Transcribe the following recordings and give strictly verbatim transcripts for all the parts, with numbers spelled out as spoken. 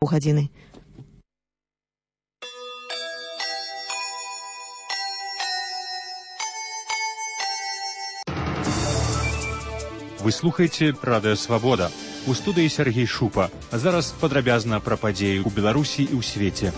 гадзіны. Вы слухаеце Радыё Свабода. У студыі Сергей Шупа. А зараз падрабязна пра падзеі ў Беларусі і ў свеце.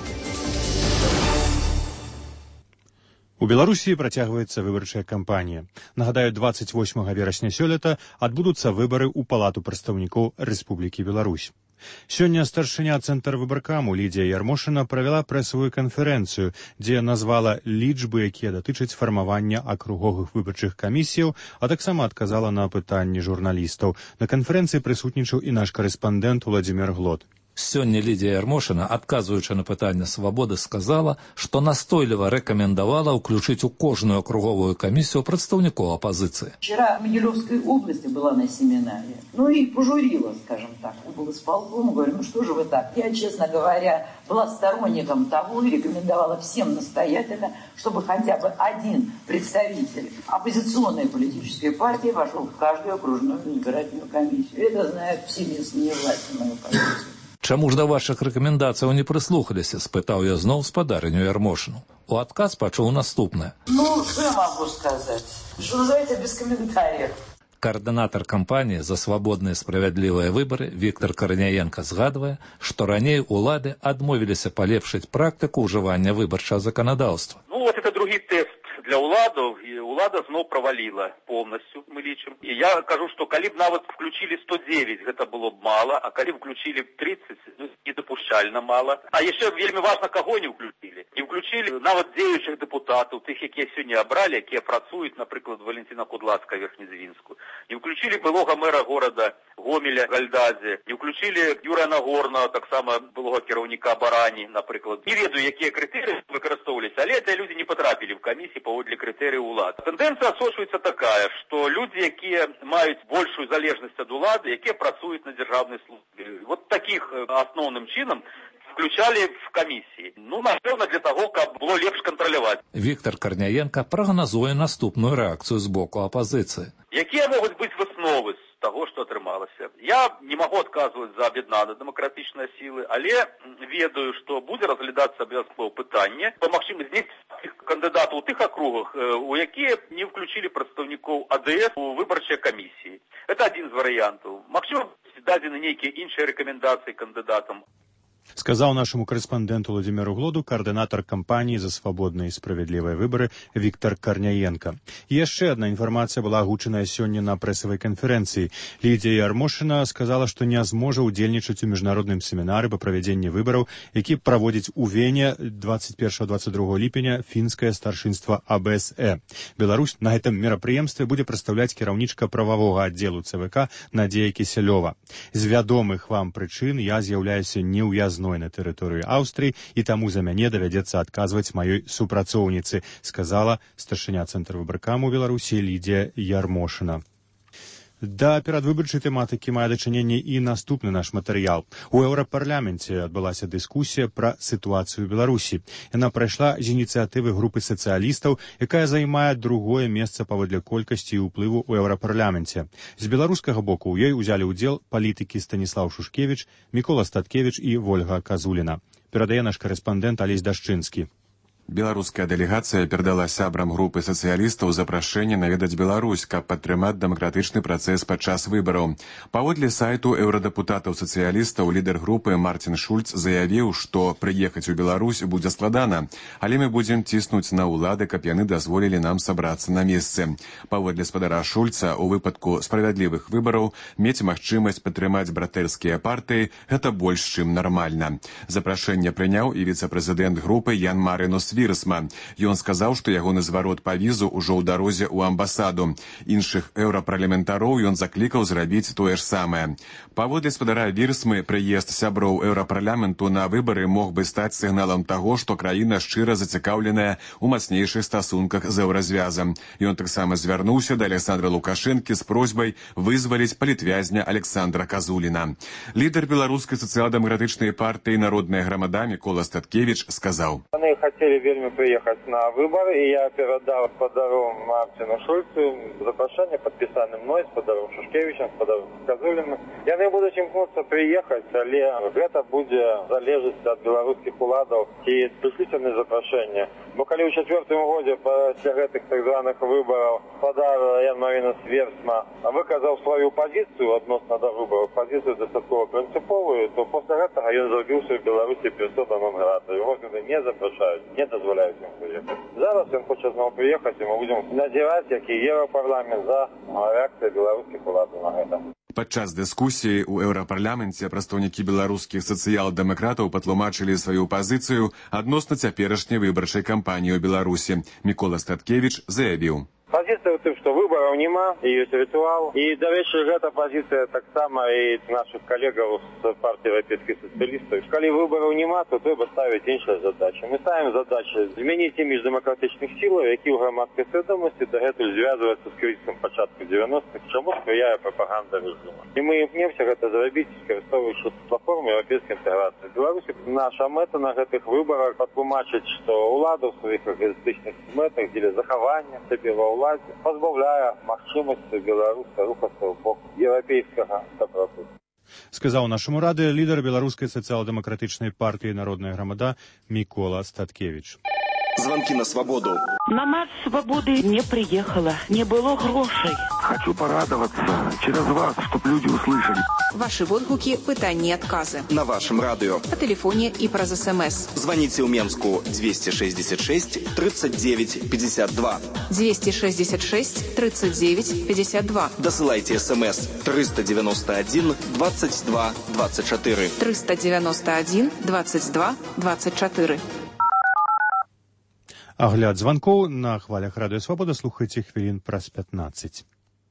У Беларусі працягваецца выбарчая кампанія. Нагадаю, дваццаць восьмага верасня сёлета адбудуцца выбары ў Палату прадстаўнікоў Рэспублікі Беларусь. Сёння старшыня Цэнтрвыбаркаму Лідзія Ярмошына правяла прэсавую канферэнцыю, дзе назвала лічбы, якія датычаць фармавання акруговых выбарчых камісіяў, а таксама адказала на пытанні журналістаў. На канферэнцыі прысутнічаў і наш карэспандэнт Уладзімір Глод. Сёння Лідія Ярмошына, адказваючы на пытанне «Свабоды», сказала, што настойліва рэкамендавала ўключыць у кожную акруговую камісію прадстаўнікоў апозиции. Вчера в Могилевской области была на семинаре, ну и пожурила, скажем так, облсполком, говорю, ну что же вы так? Я, честно говоря, была сторонником того и рекомендовала всем настоятельно, чтобы хотя бы один представитель оппозиционной политической партии вошел в каждую окружную избирательную комиссию. Это знают все местные власти, мою позицию. Чаму ж да вашых рэкамендацыяў не прыслухаліся, спытаў я зноў спадарыню Ярмошыну. У адказ пачуў наступнае. Ну, что я могу сказать? Что называется, без комментариев. Координатор кампании за свободные и справедливые выборы Виктор Корняенко згадывае, што раней улады адмовіліся палепшыць практыку ўжывання выбарчага законодаўства. Ну, вот это другі тест для уладов, и улада зноў провалила полностью, мы лічым. И я кажу, что калі б нават включили сто девять, гэта было б мало, а калі б включили тридцать, ну, недопушчальна мало. А яшчэ вельмі важна, каго не включили. Не включили нават дзеючых депутатаў, тых, якія сёння абралі, якія працуюць, напрыклад, Валентина Кудлацка Верхнезвінскую. Не включили былога мэра города Гомеля Гальдадзе, не включили Юрия Нагорного, так само былога кіраўніка Барані, напрыклад. Не ведаю, якія крытэрыі выкарыстоўваліся, але эти люди не потрапілі в камісіі паводле крытэрыяў улад. Тэндэнцыя асочваецца такая, што люди, якія маюць большую залежнасць ад улады, якія працуюць на дзяржаўнай службе, вот таких асноўным чынам включали в комиссии. Ну, напевно, для того, каб было лепш кантраляваць. Виктор Корняенко прагназуе наступную рэакцыю з боку апозіцыі. Якія могуць быць высновы з таго, што атрымалася? Я не магу адказваць за аб'яднаныя дэмакратычныя сілы, але ведаю, што будзе разглядацца абавязкова пытанне па магчымасці знесці кандыдатаў у тых акругах, у якія не включили прадстаўнікоў АДС у выбарчыя камісіі. Это адзін з варыянтаў. Магчыма, дадзены нейкія іншыя рэкамендацыі кандыдатам. Сказаў нашаму карэспандэнту Владзіміру Глоду координатор кампаніі за свабодныя і справядлівыя выбары Віктор Карняенко. І яшчэ адна інфармацыя была агучаная сёння на прэсавай канферэнцыі. Лідія Ярмошына сказала, што не зможа ўдзельнічаць у міжнародным семінары па правядзенні выбараў, які праводзіць у Вене двадцать первого — двадцать другого ліпеня фінскае старшынства А Б С Э. Беларусь на гэтым мерапрыемстве будзе прадстаўляць кіраўнічка прававога аддзелу Цэ Вэ Ка Надзея Кісялёва. З вядомых вам прычын я з'яўляюся неўязным на тэрыторыі Аўстрыі, і таму за мяне давядзецца адказваць маёй супрацоўніцы, сказала старшыня Цэнтрвыбаркаму Беларусі Лідія Ярмошына. Да перадвыбарчай тэматыкі мае дачыненне і наступны наш матэрыял. У Еўрапарламенце адбылася дыскусія пра сітуацыю ў Беларусі. Яна прайшла з ініцыятывы групы сацыялістаў, якая займае другое месца паводле колькасці і ўплыву ў Еўрапарламенце. З беларускага боку ў ёй узялі ўдзел палітыкі Станіслаў Шушкевіч, Мікола Статкевіч і Вольга Казуліна. Перадае наш карэспандэнт Алесь Дашчынскі. Беларуская дэлегацыя перадала сябрам групы сацыялістаў запрашэнне наведаць Беларусь, каб падтрымаць дэмакратычны працэс падчас выбараў. Паводле сайту еўрадэпутатаў-сацыялістаў лідар групы Мартин Шульц заявіў, што прыехаць у Беларусь будзе складана, але мы будзем ціснуць на ўлады, каб яны дазволілі нам сабрацца на месцы. Паводле спадара Шульца, у выпадку справядлівых выбараў мець магчымасць падтрымаць братэрскія партыі – гэта больш чым нармальна. Запрашэнне прыняў і віцэ-прэзідэнт групы Ян Марынус Вірсман. Ён сказаў, што ягоны зварот па візу ўжо ў дарозе ў амбасаду. Іншых еўрапарламентароў ён заклікаў зрабіць тое ж самае. Паводле спадара Вірсмы, прыезд сяброў еўрапарламенту на выбары мог бы стаць сігналам таго, што краіна шчыра зацікаўленая ў мацнейшых стасунках з еўразвязам. Ён таксама звярнуўся да Александра Лукашэнкі з просьбай вызваліць палітвязня Александра Казуліна. Лідар беларускай сацыял-дэмакратычнай партыі «Народная грамада» Мікола Статкевіч сказаў: Яны хацелі вельмі прыехаць на выбары, і я перадаў спадаром Мартину Шульцу запрашэнне, падпісаны мной, спадаром Шушкевичем, спадаром Казуліным. Яны будуць імкнуцца прыехаць, але гэта будзе залежыць ад беларускіх уладаў, ці прышлюць яны запрашэнне. Бо калі ў чацвёртым годзе пасля гэтых так званых выбараў спадар Ян Марінас Версма выказаў сваю пазіцыю адносна да выбараў, пазіцыю дастаткова прынцыповую, то пасля гэтага ён зрабіўся ў Беларусі персона нон-грата. Яго не запрашаюць, не дазваляюць ім прыехаць. Зараз ён хоча зноў прыехаць, і мы будзем назіраць, які Еўрапарламент за рэакцыяй беларускіх уладаў на гэта. Падчас дыскусіі ў еўрапарламенце прадстаўнікі беларускіх сацыял-дэмакратаў патлумачылі сваю пазіцыю адносна цяперашняй выбарчай кампаніі ў Беларусі. Мікола Статкевіч заявіў: Пазіцыя ў тым, што выбараў няма, і ёсць рытуал. І, да рэчы, гэта пазіцыя таксама і нашых калегаў з партыі еўрапейскіх сацыялістаў. Калі выбараў няма, то трэба ставіць іншыя задачы. Мы ставім задачу змяніць імідж дэмакратычных сілаў, які ў грамадскай свядомасці дагэтуль звязваюцца з крызісам пачатку дзевяностых, чаму спрыяе прапаганда рэжыма. І мы імкнемся гэта зрабіць, скарыстоўваючы платформу еўрапейскай інтэграцыі. Беларусі наша мэта на гэтых выбарах патлумачыць, што ўлада ў сваіх эгоістычных мэтах дзеля захавання сябе ва ўладзе пазбаўляе магчымасці беларуска рухацца ў бок еўрапейскага сапрацоўніцтва. Сказаў нашаму радыё лідар беларускай сацыял-дэмакратычнай партыі «Народная грамада» Мікола Статкевіч. Звонки на свободу. На марш свободы не приехала, не было грошей. Хочу порадоваться через вас, чтобы люди услышали. Ваши водгуки, пытания и отказы. На вашем радио. По телефоне и про СМС. Звоните в Менску двести шестьдесят шесть тридцать девять пятьдесят два. двести шестьдесят шесть тридцать девять пятьдесят два. Досылайте СМС триста девяносто один двадцать два двадцать четыре. триста девяносто один двадцать два двадцать четыре. Агляд званкоў на хвалях радыё Свабода слухайце хвілін праз пятнаццаць.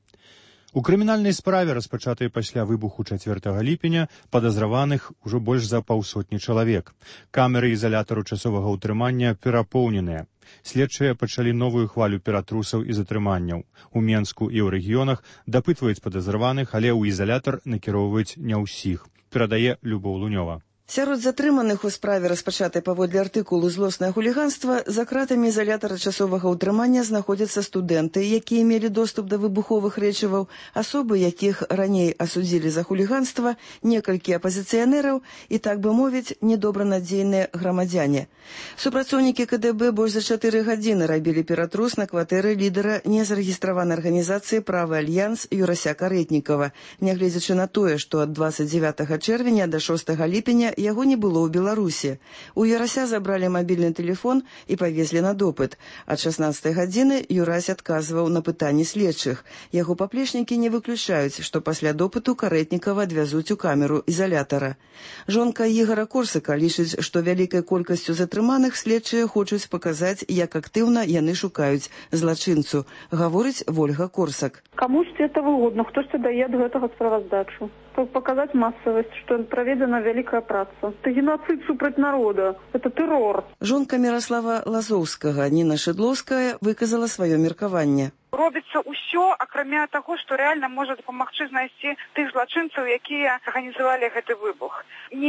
У крымінальнай справе, распачатай пасля выбуху чацвёртага ліпеня, падазраваных ужо больш за паўсотні чалавек. Камеры ізалятару часовага ўтрымання перапоўненыя. Следчыя пачалі новую хвалю ператрусаў і затрыманняў. У Менску і ў рэгіёнах дапытваюць падазраваных, але ў ізалятар накіроўваюць не ўсіх. Перадае Любоў Лунёва. Сярод затрыманых у справе, распачатай паводле артыкулу «Злоснае хуліганства», за кратамі ізалятара часовага ўтрымання знаходзяцца студэнты, якія мелі доступ да выбуховых рэчываў, асобы, якіх раней асудзілі за хуліганства, некалькі апазіцыянераў і, так бы мовіць, недобранадзейныя грамадзяне. Супрацоўнікі ка дэ бэ больш за чатыры гадзіны рабілі ператрус на кватэры лідара незарэгістраванай арганізацыі «Правы альянс» Юрася Карэтнікава, нягледзячы на тое, што ад дваццаць дзевятага чэрвеня да шостага ліпеня яго не было ў Беларусі. У Юрася забралі мабільны тэлефон і павезлі на допыт. Ад шаснаццатай гадзіны Юрась адказваў на пытанні следчых. Яго паплечнікі не выключаюць, што пасля допыту Карэтнікава адвязуць у камеру ізалятара. Жонка Ігора Корсака лічыць, што вялікай колькасцю затрыманых следчыя хочуць паказаць, як актыўна яны шукаюць злачынцу, гаворыць Вольга Корсак. Камусьці это выгодна, хтосьці дае ад гэтага справаздачу. Показать массовость, что проведена великая праца. Это геноцид супраць народа, это террор. Жонка Міраслава Лазоўскага Ніна Шыдлоўская выказала сваё меркаванне. Робіцца ўсё, акрамя таго, што рэальна можа дапамагчы знайсці тых злачынцаў, якія арганізавалі гэты выбух.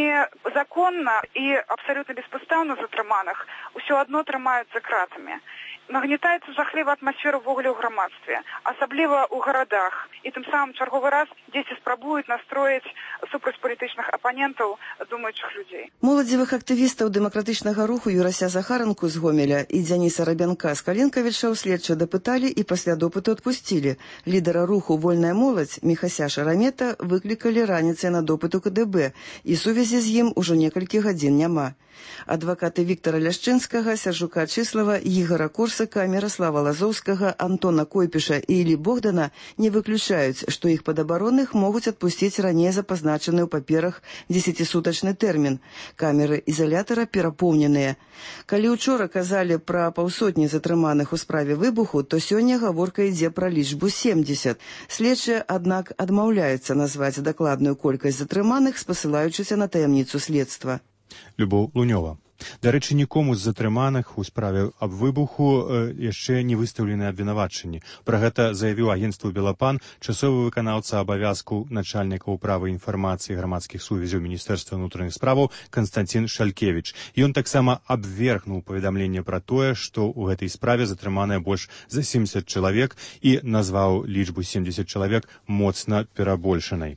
Незаконна і абсалютна беспадстаўна затрыманых усё адно трымаюцца кратамі. Нагнетаецца жахлівая атмасфера ўвогуле ў грамадстве, асабліва ў гарадах. І тым самым чарговы раз дзеці спрабуюць настроіць супраць палітычных апанентаў думаючых людзей. Моладзевых актывістаў дэмакратычнага руху Юрася Захаранку з Гомеля і Дзяніса Рабянка з Калінкавіча следча дапыталі і пасля допыту адпусцілі. Лідара руху «Вольная моладзь» Міхася Шарамета выклікалі раніцай на допыт у ка дэ бэ, і сувязі з ім ужо некалькі гадзін няма. Адвакаты Віктара Ляшчынскага, Сяржука Чыслава, Ігора Корсака, Міраслава Лазоўскага, Антона Койпіша і Ілі Богдана не выключаюць, што іх падабаронных могуць адпусціць раней запазначаны ў паперах дзесяцісутачны тэрмін. Камеры ізалятара перапоўненыя. Калі ўчора казалі пра паўсотні затрыманых у справе выбуху, то сёння гаворка ідзе пра лічбу семдзесят. Следчыя, аднак, адмаўляюцца назваць дакладную колькасць затрыманых, спасылаючыся на таямніцу следства. Любоў Лунёва. Дарэчы, нікому з затрыманых у справе аб выбуху э, яшчэ не выстаўлены абвінавачанні. Пра гэта заявіў агенцтву «Белапан» часовы выканаўца абавязку начальніка ўправы інфармацыі грамадскіх сувязяў Міністэрства ўнутраных справаў Канстанцін Шалькевіч. Ён таксама абвергнуў паведамленне пра тое, што ў гэтай справе затрыманыя больш за семьдесят чалавек і назваў лічбу семьдесят чалавек моцна перабольшанай.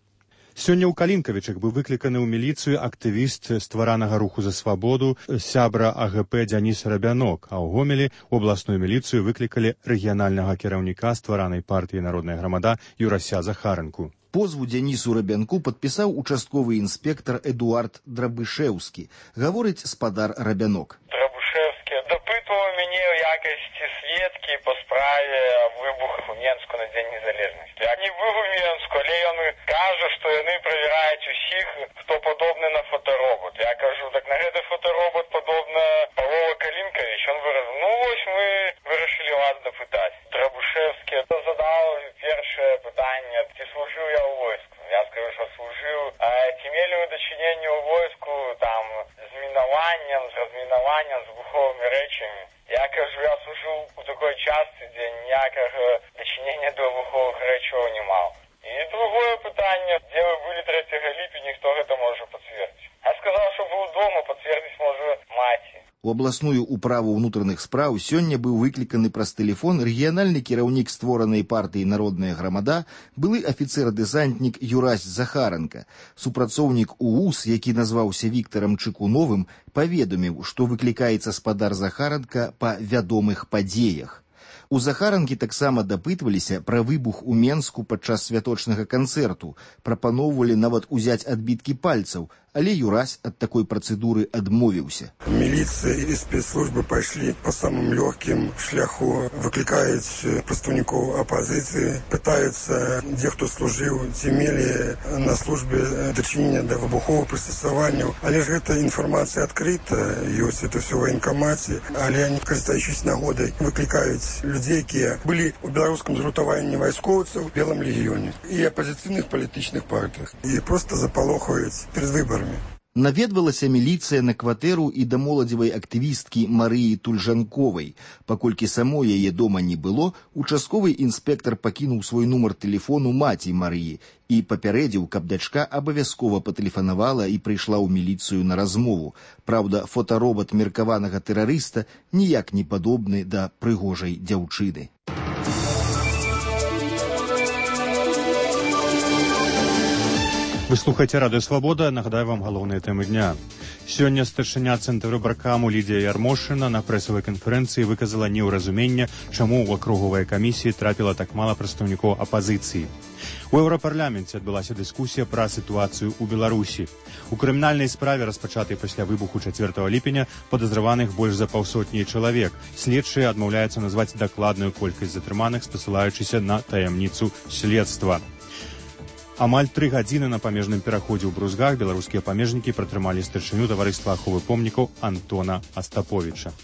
Сёння ў Калінкавічах быў выкліканы ў міліцыю актывіст стваранага руху за свабоду сябра А Г П Дзяніс Рабянок, а ў Гомелі ў абласную міліцыю выклікалі рэгіянальнага кіраўніка стваранай партыі «Народная грамада» Юрася Захаранку. Позву Дзянісу Рабянку падпісаў участковы інспектар Эдуард Драбышэўскі, гаворыць спадар Рабянок. Драбышэўскі допытував мяне ў якасці сведкі па справе выбуху ў Менску на Дзень незалежнасці. Я не быў у Менску, але ён кажа, што яны правяраюць усіх, хто падобны на фоторобот. Я кажу, так на гэты фоторобот падобна Павлова Калінкавіч. Ён выраз, ну вось мы вырашылі вас допытаць. Драбышэўскі задаў першае пытанне, ці служыў я ў войску. Я скажу, што служыў. А ці мелі вы дачыненне ў войску там з мінаваннем, з размінаваннем, з выбуховымі рэчамі? Я кажу, я служыў у такой частцы, дзе ніякага дачынення да выбуховых рэчаў не маў. І другое пытанне, дзе вы былі трэцяга ліпеня, хто гэта можа пацвердзіць? Я сказаў, што быў дома, пацвердзіць можа маці. У абласную ўправу ўнутраных спраў сёння быў выкліканы праз тэлефон рэгіянальны кіраўнік створанай партыі «Народная грамада», былы афіцэр-дэсантнік Юрась Захаранка. Супрацоўнік У У С, які назваўся Віктарам Чыкуновым, паведаміў, што выклікаецца спадар Захаранка па вядомых падзеях. У Захаранкі таксама дапытваліся пра выбух у Менску падчас святочнага канцэрту, прапаноўвалі нават узяць адбіткі пальцаў, але Юрась ад такой працэдуры адмовіўся. Міліцыя і спецслужбы пайшлі па самым лёгкім шляху, выклікаюць прадстаўнікоў апазіцыі, пытаюцца, дзе хто служыў, ці мелі на службе дачынення да выбуховых прыстасаванняў. Але ж гэта інфармацыя адкрыта, ёсць это ўсё ў ваенкамаце, але они, карыстаючись нагодай, выклікаюць людзей, якія былі ў беларускам згуртаванні вайскоўцаў, Белым легіёне і апазіцыйных палітычных партыях. І проста запалохаюць перад выбарамі. Наведвалася міліцыя на кватэру і да моладзевай актывісткі Марыі Тульжанковай. Паколькі самой яе дома не было, участковы інспектар пакінуў свой нумар тэлефону маці Марыі і папярэдзіў, каб дачка абавязкова патэлефанавала і прыйшла ў міліцыю на размову. Праўда, фотаробат меркаванага тэрарыста ніяк не падобны да прыгожай дзяўчыны. Вы слухаеце радыё «Свабода», нагадаю вам галоўныя тэмы дня. Сёння старшыня Цэнтрвыбаркаму Лідія Ярмошына на прэсавай канферэнцыі выказала неўразуменне, чаму ў акруговай камісіі трапіла так мала прадстаўнікоў апазіцыі. У еўрапарламенце адбылася дыскусія пра сітуацыю ў Беларусі. У крымінальнай справе, распачатай пасля выбуху чацвёртага ліпеня, падазраваных больш за паўсотні чалавек. Следчыя адмаўляюцца назваць дакладную колькасць затрыманых, спасылаючыся на таямніцу следства. Амаль тры гадзіны на памежным пераходзе ў Брузгах беларускія памежнікі пратрымалі старшыню таварыства аховы помнікаў Антона Астаповіча.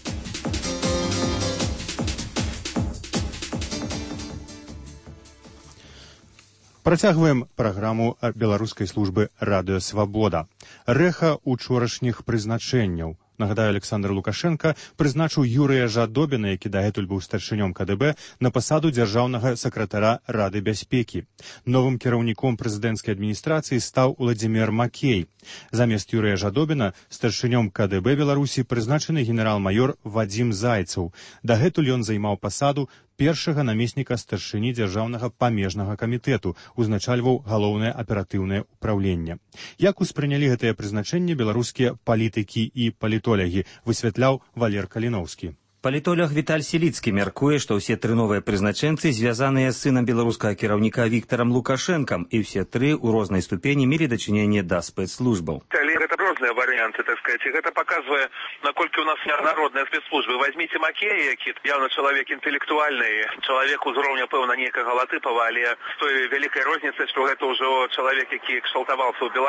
Працягваем праграму беларускай службы «Радыё Свабода». Рэха учорашніх прызначэнняў. Нагадаю, Александр Лукашенко прызначыў Юрыя Жадобіна, які дагэтуль быў старшынём Ка Дэ Бэ, на пасаду дзяржаўнага сакратара Рады бяспекі. Новым кіраўніком прэзідэнцкай адміністрацыі стаў Уладзімір Макей. Замест Юрыя Жадобіна старшынём Ка Дэ Бэ Беларусі прызначаны генерал-маёр Вадзім Зайцаў. Дагэтуль ён займаў пасаду першага намесніка старшыні дзяржаўнага памежнага камітэту, узначальваў галоўнае аператыўнае ўпраўленне. Як успрынялі гэтае прызначэнне беларускія палітыкі і палітолягі, высвятляў Валер Каліноўскі. Палітолог Віталь Селіцкі мяркуе, што ўсе тры новыя прызначэнцы звязаныя з сынам беларускага кіраўніка Віктарам Лукашэнкам, і ўсе тры ў рознай ступені мелі дачыненне да спецслужбаў. Але гэта розныя варыянты, так сказать, і гэта паказвае, наколькі у нас неаднародныя спецслужбы. Возьмите Макея, які явно чалавек інтэлектуальны, чалавек узроўня, пэўна, нейкага Латыпава, але з той вялікай розніцай, што гэта ўжо чалавек, які кшталтаваўся ў Беларусь.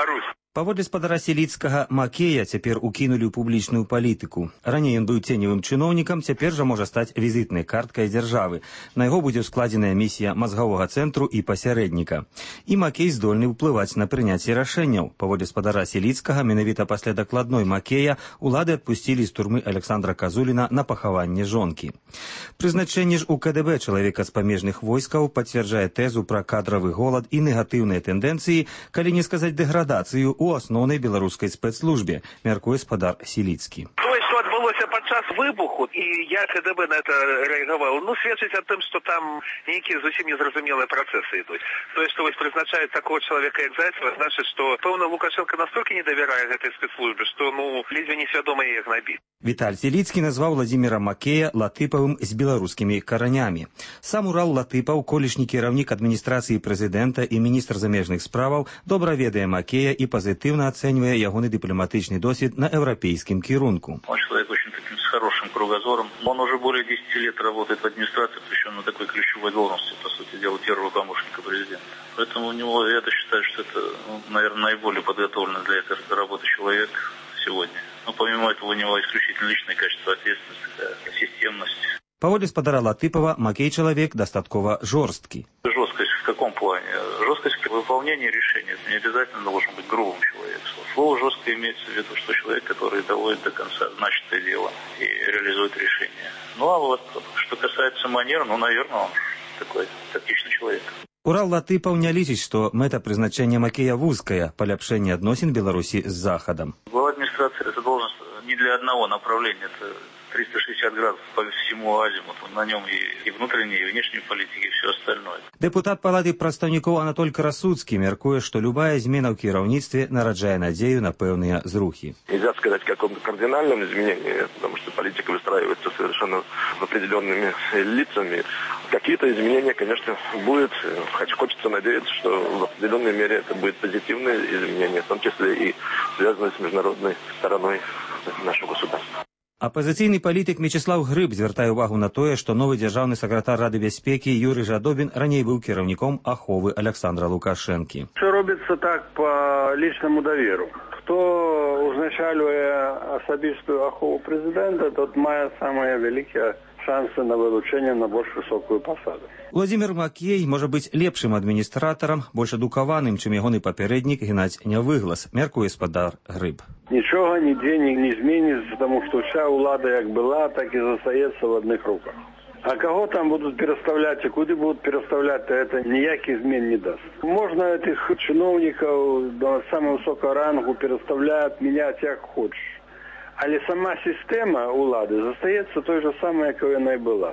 Паводле спадара Селіцкага, Макея цяпер укінулі ў публічную палітыку. Раней ён быў ценевым чыноўнікам, цяпер жа можа стаць візітнай карткай дзяржавы. На яго будзе складзеная місія мазгавога цэнтру і пасярэдніка. І Макей здольны ўплываць на прыняцце рашэнняў. Паводле спадара Селіцкага, менавіта пасля дакладной Макея, улады адпусцілі з турмы Александра Казуліна на пахаванне жонкі. Прызначэнне ж у ка дэ бэ чалавека з памежных войскаў пацвярджае тэзу пра кадравы голад і негатыўныя тэндэнцыі, калі не сказаць дэградацыю у асноўнай беларускай спецслужбе, мяркуе спадар Селіцкі. Тое, што адбылося падчас выбуху, і я ка дэ бэ на это рэагаваў, ну, сведчыць аб тым, што там нейкія зусім незразумелыя працэсы ідуць. Тое, што вось прызначаюць такого чалавека, як Зайцева, значыць, што, пэўна, Лукашенко настолькі не давярае гэтай спецслужбе, што, ну, ледзьве несвядома яе гнабіць. Віталь Селіцкі назваў Владзіміра Макея Латыпавым з беларускімі каранямі. Сам Урал Латыпаў, колішні кіраўнік адміністрацыі прэзідэнта і міністр замежных справаў, добра ведае Макея і пазітыўна ацэньвае ягоны дыпламатычны досвед на еўрапейскім кірунку. Он человек очень таким с хорошим кругозором. Он уже более десяти лет работает в администрации, причем на такой ключевой должности, по сути дела, первого помощника президента. Поэтому у него, я считаю, что это, ну, наверное, наиболее подготовленный для этой работы человек сегодня. Но помимо этого у него исключительно личные качества, ответственность, такая системность. Паводле спадара Латыпава, Макей чалавек дастаткова жорсткі. Жесткость в каком плане? Жесткость в выполнении решения. Это не обязательно должен быть грубым человеком. Слово жестко имеется в виду, что человек, который доводит до конца начатое дело и реализует решение. Ну а вот, что касается манер, ну, наверное, он такой тактичный человек. Урал Латыпаў не лічыць, што мэта прызначэння Макея вузкая, паляпшэнне адносін Беларусі з Захадам. Глава администрации это должность не для одного направления, это триста шестьдесят градусов по всему азимуту. На нем и, и внутренней, и внешней политики, и все остальное. Депутат Палаты прадстаўнікоў Анатоль Красуцкі мяркуе, што любая змена ў кіраўніцтве нараджае надзею на пэўныя зрухі. Нельзя сказать о каком-то кардинальном изменении, потому что политика выстраивается совершенно определенными лицами. Какие-то изменения, конечно, будут. Хочется надеяться, что в определенной мере это будет позитивное изменение, в том числе и связанное с международной стороной нашего государства. Апазіцыйны палітык Мечыслаў Грыб звяртае ўвагу на тое, што новы дзяржаўны сакратар Рады бяспекі Юрый Жадобін раней быў кіраўніком аховы Александра Лукашэнкі. Все робится так по личному доверу. Кто узначальвае асабістую ахову президента, тот мае самые великие шансы на вылучение на больш высокую посаду. Владзімір Макей можа быць лепшым адміністратарам, больш адукаваным, чым ягоны папярэднік Геннадзь Нявыглас, мяркуе спадар Грыб. Нічога нідзе не зменіцца, тому что вся улада як была, так и застаецца в одних руках. А кого там будут переставлять и куда будут переставлять, то это никаких измен не даст. Можно этих чиновников до самого высокого рангу переставлять, менять як хочешь. Але сама система улады застаецца той же самой, якой яна і была.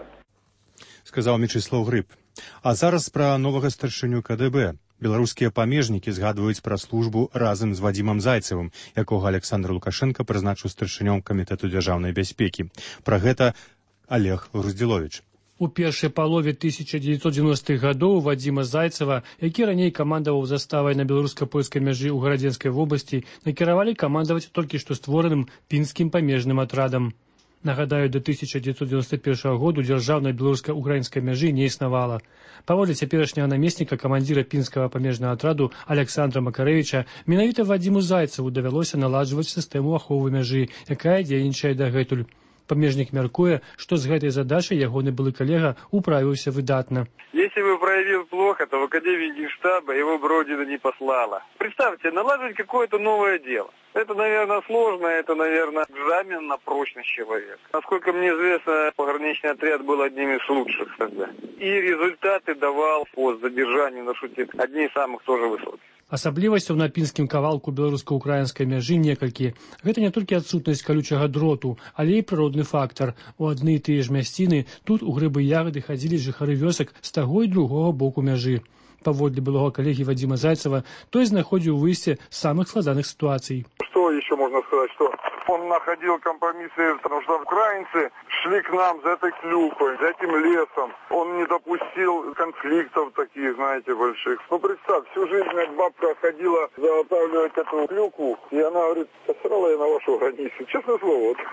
Сказаў Мечыслаў Грыб. А зараз пра новага старшыню ка дэ бэ. Беларускія памежнікі згадваюць пра службу разам з Вадзімам Зайцевым, якога Александр Лукашенко прызначыў старшынём камітэту дзяржаўнай бяспекі. Пра гэта Олег Груздзіловіч. У першай палове тысяча дзевяцьсот дзевяностых гадоў Вадзіма Зайцева, які раней камандаваў заставай на беларуска-польскай мяжы ў Гарадзенскай вобласці, накіравалі камандаваць толькі што створаным пінскім памежным атрадам. Нагадаю, да тысяча дзевяцьсот дзевяносто першага году дзяржаўнай беларуска-украінскай мяжы не існавала. Паводле цяперашняга намесніка камандзіра пінскага памежнага атраду Александра Макарэвіча, менавіта Вадзіму Зайцеву давялося наладжваць сістэму аховы мяжы, якая дзейнічае дагэтуль. Памежнік мяркуе, што з гэтай задачай ягоны былы калега управіўся выдатна. Если бы проявил плохо, то в Академии Генштаба его бы Родина не послала. Представьте, налаживать какое-то новое дело. Это, наверное, сложно, это, наверное, экзамен на прочность человека. Насколько мне известно, пограничный отряд был одним из лучших тогда. И результаты давал по задержанию на шуте одни из самых тоже высоких. Асаблівасцяў на пінскім кавалку беларуска-украінскай мяжы некалькі. Гэта не толькі адсутнасць калючага дроту, але і прыродны фактар. У адны і тыя ж мясціны тут у грыбы ягады хадзілі жыхары вёсак з таго і другога боку мяжы. Паводле былога калегі Вадзіма Зайцева, той знаходзіў выйсце з самых складаных ситуаций. Что еще можно сказать? Что он находил компромиссы, потому что украинцы шли к нам за этой клюкой, за этим лесом. Он не допустил конфликтов таких, знаете, больших. Ну, представь, всю жизнь бабка ходила заготавливать эту клюку, и она говорит, посрала я на вашу границу. Честное слово, вот,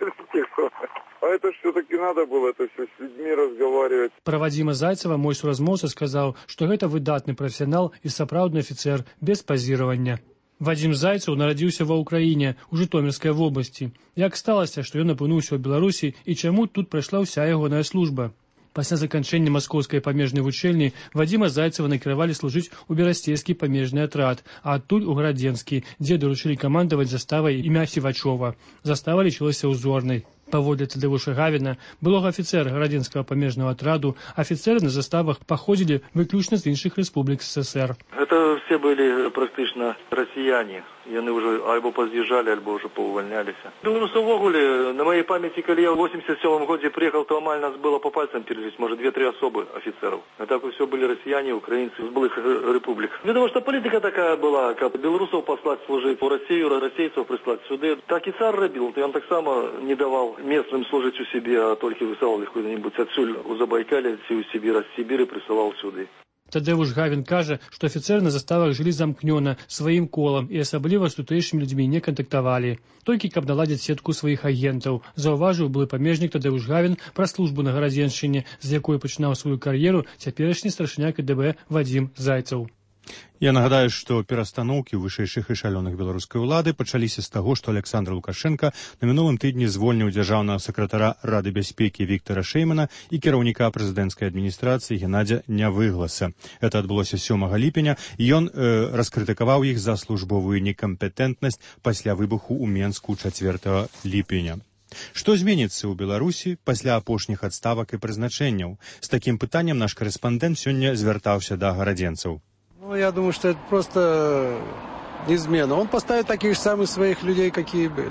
а это все-таки надо было это все с людьми разговаривать. Пра Вадзіма Зайцева мой суразмоўца сказаў, што гэта выдатны прафесіянал і сапраўдны афіцэр без пазіравання. Вадзім Зайцаў нарадзіўся ва ўкраіне, у Жытомірскай вобласці. Як сталася, што ён апынуўся ў Беларусі і чаму тут прайшла ўся ягоная служба? Пасля заканчэння маскоўскай памежнай вучэльні Вадзіма Зайцава накіравалі служыць у берасцейскі памежны атрад, а адтуль у Градзенскі, дзе даручылі камандаваць заставай імя Сівачова. Застава лічылася ўзорнай. Паводле Тадэвуша Гавіна, былога афіцэра Градзенскага памежнага атраду, афіцэры на заставах паходзілі выключна з іншых рэспублік СССР. Это все были практично россияне. Яны уже альбо позъезжали, альбо уже поувольнялись. Белорусы увогуле, на моей памяти, когда я в восемьдесят седьмом году приехал, то амаль нас было по пальцам перелезть, может, две-три особы офицеров. А так все были россияне, украинцы из былых республик. Потому что политика такая была, как белорусов послать служить в Россию, российцев прислать сюда. Так и царь робил, он так само не давал местным служить у себя, а только высылал их куда-нибудь отсюда, у Забайкалья, у Сибири, с Сибири присылал сюда. Тадэвуш Гавін кажа, што афіцэры на заставах жылі замкнёна, сваім колам і асабліва з тутэйшымі людзьмі не кантактавалі. Толькі каб наладзіць сетку сваіх агентаў, заўважыў былы памежнік Тадэвуш Гавін пра службу на Гарадзеншчыне, з якой пачынаў сваю кар'еру цяперашні старшыня КДБ Вадзім Зайцаў. Я нагадаю, што перастаноўкі ў вышэйшых эшалёнах беларускай улады пачаліся з таго, што Александр Лукашенко на мінулым тыдні звольніў дзяржаўнага сакратара Рады бяспекі Віктара Шэймана і кіраўніка прэзідэнцкай адміністрацыі Геннадзя Нявыгласа. Это адбылося сёмага ліпеня, і ён э, раскрытыкаваў іх за службовую некампетэнтнасць пасля выбуху ў Менску чацвёртага ліпеня. Што зменіцца ў Беларусі пасля апошніх адставак і прызначэнняў? З такім пытаннем наш корэспандэнт сёння звяртаўся да гарадзенцаў. Ну, я думаю, что это просто измена. Он поставит таких же самых своих людей, какие были.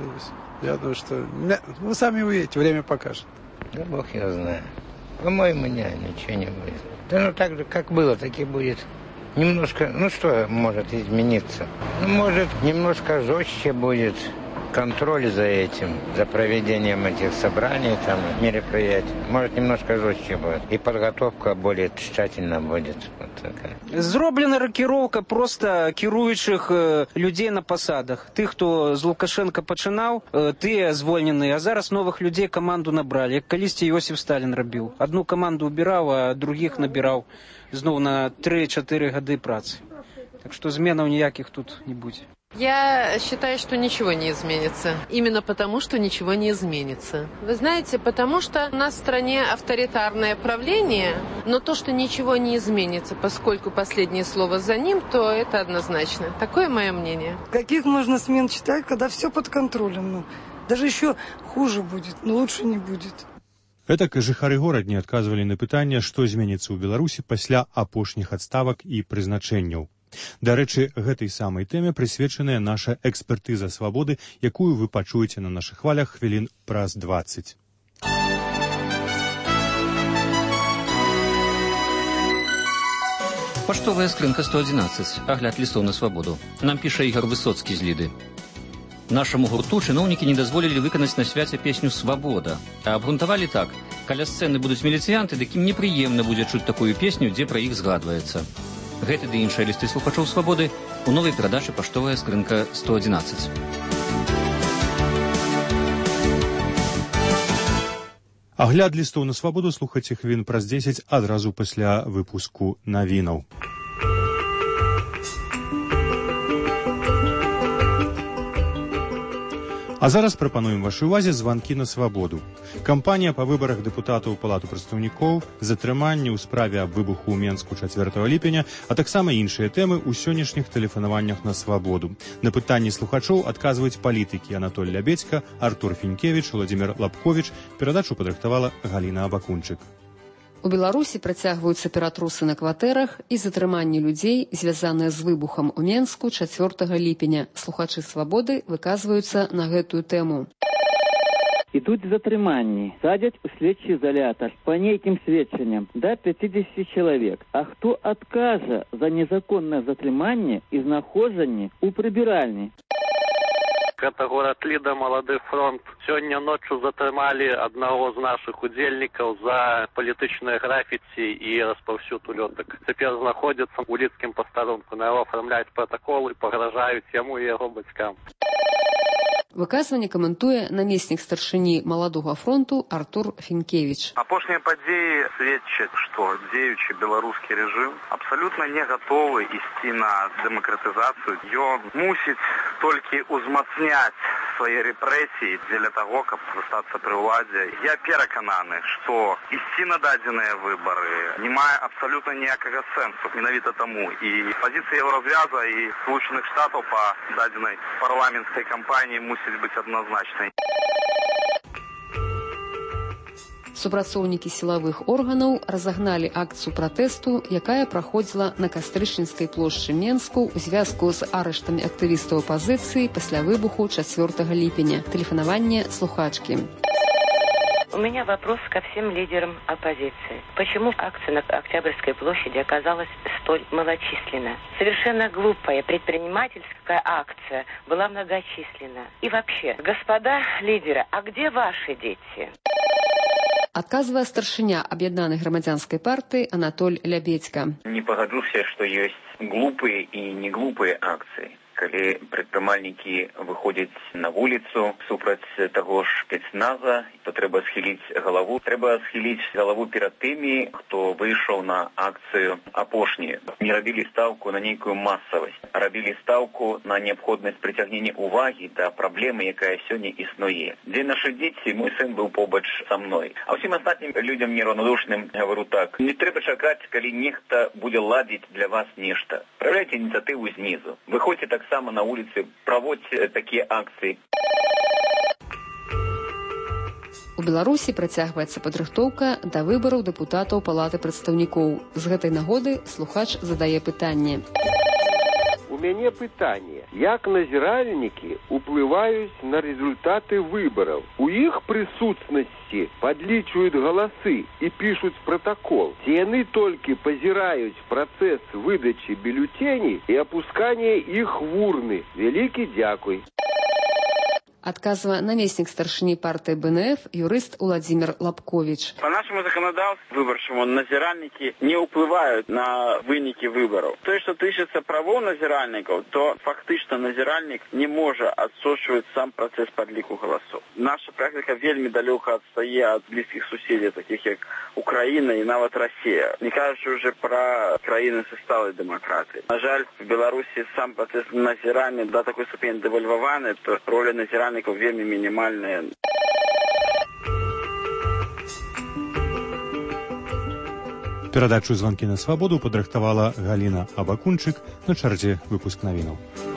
Я думаю, что... Вы сами увидите, время покажет. Да бог его знает. По-моему, не, ничего не будет. Да ну так же, как было, так и будет. Немножко, ну что может измениться? Ну, может, немножко жестче будет контроль за этим, за проведением этих собраний, там, мероприятий. Может, немножко жестче будет. И подготовка более тщательно будет. Вот такая. Зроблена рокіроўка просто кіруючых э, людзей на пасадах. Тых, хто з Лукашенко пачынаў, э, тыя звольненыя, а зараз новых людзей каманду набралі. Як калісьці Йосиф Сталін рабіў. Одну каманду убіраў, а других набіраў зноў на три-четыре гады працы. Так што зменаў ніякіх тут не будзе. Я считаю, что ничего не изменится. Именно потому, что ничего не изменится. Вы знаете, потому что у нас в стране авторитарное правление, но то, что ничего не изменится, поскольку последнее слово за ним, то это однозначно. Такое мое мнение. Каких можно смен читать, когда все под контролем? Ну, даже еще хуже будет, но лучше не будет. Гэтак жыхары горадні адказвалі на пытанне, што зменіцца ў Беларусі пасля апошніх адставак і прызначэнняў. Дарэчы, гэтай самай тэме прысвечаная наша экспертыза свабоды, якую вы пачуеце на нашых хвалях хвілін праз дваццаць. Паштовая скрынка сто адзінаццаць. Агляд лістоў на свабоду. Нам піша Ігор Высоцкі з Ліды. Нашаму гурту чыноўнікі не дазволілі выканаць на свяце песню «Свабода». А абгрунтавалі так. Каля сцэны будуць міліцыянты, дык ім непрыемна будзе чуць такую песню, дзе пра іх згадваецца. Гэты ды іншыя лісты слухачоў свабоды у новай перадачы «Паштовая скрынка сто адзінаццаць». Агляд лістоў на свабоду слухайце хвілін праз дзесяць адразу пасля выпуску навінаў. А зараз прапануем вашай увазе званкі на свабоду. Кампанія па выбарах дэпутатаў у Палату прадстаўнікоў, затрыманне ў справе аб выбуху ў Менску чацвёртага ліпеня, а таксама іншыя тэмы ў сённяшніх тэлефанаваннях на свабоду. На пытанні слухачоў адказваюць палітыкі Анатоль Лябедзька, Артур Фінкевіч, Владзімір Лапковіч. Перадачу падрыхтавала Галіна Абакунчык. У Беларусі працягваюцца ператрусы на кватэрах і затрыманне людзей, звязаныя з выбухам у Менску чацвёртага ліпеня. Слухачы свабоды выказваюцца на гэтую тэму. Ідуць затрыманні, садзяць у следчы изолятор по нейкім сведчанням да пятидесяти чалавек. А хто адкажа за незаконнае затрыманне і знаходжанне ў прыбіральні? Это город Лида, Молодой фронт. Сегодня ночью затрымали одного из наших удельников за политичное граффити и распаўсюд улеток. Теперь находится у Лидским посторонку. На его оформляют протокол и погрожают ему и его батькам. Выказванне каментуе намеснік старшыні маладога фронту Артур Фінкевіч. Апошнія падзеі сведчаць, што дзеючы беларускі рэжым абсалютна не гатовы ісці на дэмакратызацыю. Ён мусіць толькі ўзмацняць свае рэпрэсіі дзеля таго, каб застацца пры ўладзе. Я перакананы, што ісці на дадзеныя выбары не мае абсалютна ніякага сэнсу. Менавіта таму і пазіцыя Еўразвяза і Сполучаных Штатаў па дадзенай парламенцкай кампаніі мусіць быць адназначнай. Супрацоўнікі сілавых органаў разагналі акцыю пратэсту, якая праходзіла на Кастрычніцкай плошчы Менску ў звязку з арыштамі актывістаў апазіцыі пасля выбуху чацвёртага ліпеня. Тэлефанаванне слухачкі. У меня вопрос ко всем лидерам оппозиции. Почему акция на Октябрьской площади оказалась столь малочисленна? Совершенно глупая предпринимательская акция была многочисленна. И вообще, господа лидеры, а где ваши дети? Адказвае старшыня аб'яднанай грамадзянскай партыі Анатоль Лябедзька. Не пагаджуся, што ёсць глупыя і неглупыя акцыі. Калі прадпрымальнікі выходзяць на вуліцу супраць таго ж спецназа, то трэба схіліць галаву. Трэба схіліць галаву перад тымі, хто выйшаў на акцыю апошнюю. Не рабілі стаўку на нейкую масавасць, а рабілі стаўку на неабходнасць прыцягнення ўвагі да праблемы, якая сёння існуе. Дзе нашы дзеці, мой сын быў побач са мной. А ўсім астатнім людзям нераўнадушным гавару так: не трэба чакаць, калі нехта будзе ладзіць для вас нешта. Праяўляйце ініцыятыву знізу. Выходзьце так само на улице, проводзьте такія акцыі. У Беларусі працягваецца падрыхтоўка да выбараў дэпутатаў Палаты прадстаўнікоў. З гэтай нагоды слухач задае пытанне. У мяне пытанне: як назіральнікі уплываюць на результаты выбараў? У іх прысутнасці падлічваюць галасы і пішуць протакол? Ці яны толькі пазіраюць працэс выдачы бюлетеней і апускання іх в урны? Вялікі дзякуй. Адказвае намеснік старшыні партыі Бэ Эн Эф юрыст Уладзімір Лапковіч. По нашему законодательству выборчему назиральники не уплывают на выники выборов. То, что тычется правов назиральников, то фактично назиральник не может отсочивать сам процесс подлику голосов. Наша практика вельми далеко отстає от близких соседей, таких как Украина и нават Россия. Не кажучи уже про краины со сталой демократией. На жаль, в Беларуси сам процесс назирания до такой степени девальвованы, то роли назиральников вельми минимальная. Перадачу «Звонки на свободу» падрыхтавала Галіна Абакунчык. На чарце выпуск навінаў.